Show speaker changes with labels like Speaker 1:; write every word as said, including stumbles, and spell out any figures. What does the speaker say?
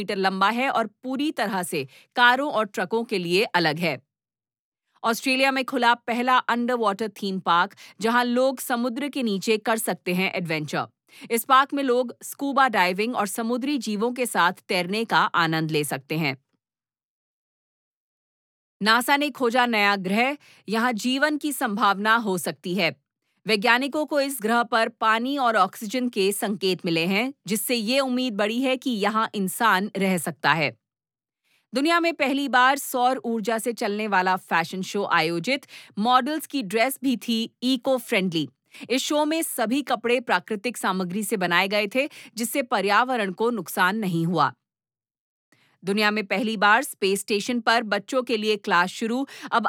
Speaker 1: Metre लंबा है और पूरी तरह से कारों और ट्रकों के लिए अलग है। ऑस्ट्रेलिया में खुला पहला अंडर वाटर थीम पार्क, जहां लोग समुद्र के नीचे कर सकते हैं एडवेंचर। इस पार्क में लोग स्कूबा डाइविंग और समुद्री जीवों के साथ तैरने का आनंद ले सकते हैं। नासा ने खोजा नया ग्रह, यहां जीवन की संभावना हो सकती है। वैज्ञानिकों को इस ग्रह पर पानी और ऑक्सीजन के संकेत मिले हैं, जिससे ये उम्मीद बढ़ी है कि यहां इंसान रह सकता है। दुनिया में पहली बार सौर ऊर्जा से चलने वाला फैशन शो आयोजित, मॉडल्स की ड्रेस भी थी इको फ्रेंडली। इस शो में सभी कपड़े प्राकृतिक सामग्री से बनाए गए थे, जिससे पर्यावरण को नुकसान नहीं हुआ। दुनिया में पहली बार स्पेस स्टेशन पर बच्चों के लिए क्लास शुरू, अब